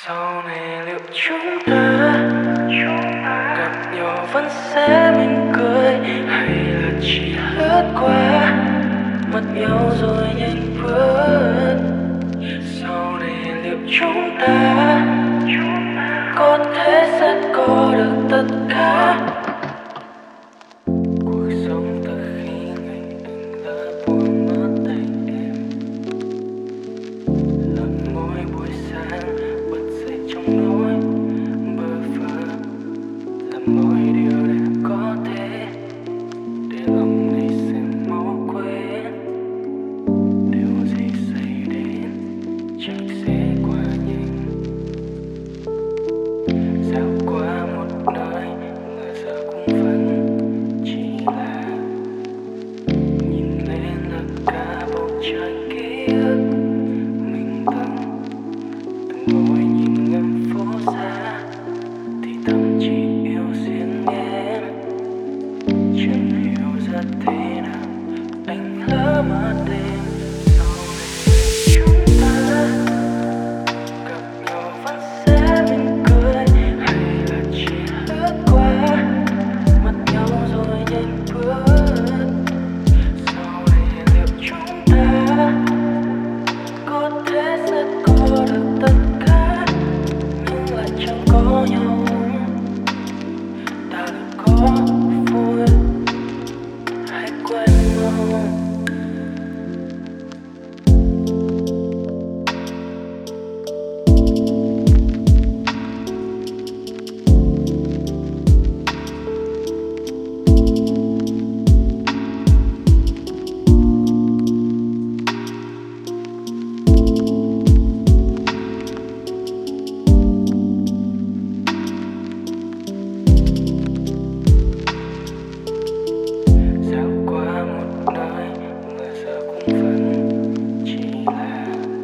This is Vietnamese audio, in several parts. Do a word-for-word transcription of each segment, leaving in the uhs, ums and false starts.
Sau này liệu chúng ta gặp nhau vẫn sẽ mỉm cười, hay là chỉ lướt qua mất nhau rồi nhanh bước? Sau này liệu chúng ta có thể sẽ có được tất cả? Cuộc sống từ khi ngày anh đã buồn mất tay em, lặng mỗi buổi sáng bật dậy trong nỗi bơ vơ, làm mọi điều để có thể để lòng này sẽ mau quên. Điều gì xảy đến chắc sẽ qua nhanh, dạo qua một nơi mà giờ cũng vẫn chỉ là nhìn lên là cả bầu trời ký ức mình từng từng ngồi nhìn ngắm phố xa, thì tâm chỉ yêu riêng em. Chẳng hiểu ra thế nào anh lỡ mất đêm. Sau này chúng ta gặp nhau vẫn sẽ mỉm cười, hay là chỉ lướt qua mất nhau rồi nhanh bước? Sau này liệu chúng ta có thể sẽ có được tất cả, nhưng lại chẳng có nhau? Ta đã có vui hay quên mau? Dạo qua một nơi mà giờ cũng vẫn chỉ là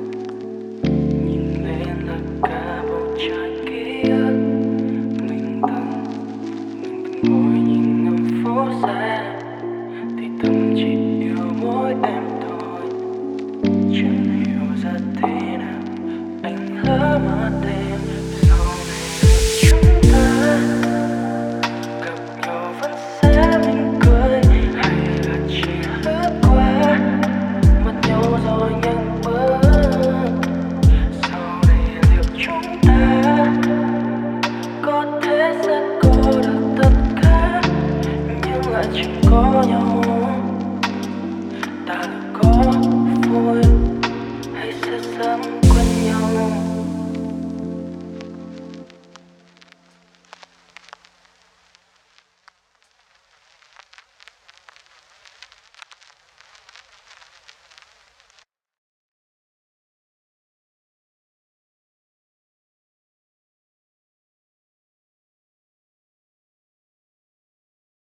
nhìn lên là cả bầu trời ký ức mình từng mình từng ngồi nhìn ngắm phố xa, thì tâm chỉ yêu mỗi em thôi. Chẳng hiểu ra thế nào anh lỡ mất đêm. Sau này chúng ta gặp nhau vẫn sẽ mỉm cười, hay là chỉ lướt qua mất nhau rồi nhanh bước? Sau này liệu chúng ta có thể sẽ có được tất cả, nhưng lại chẳng có nhau?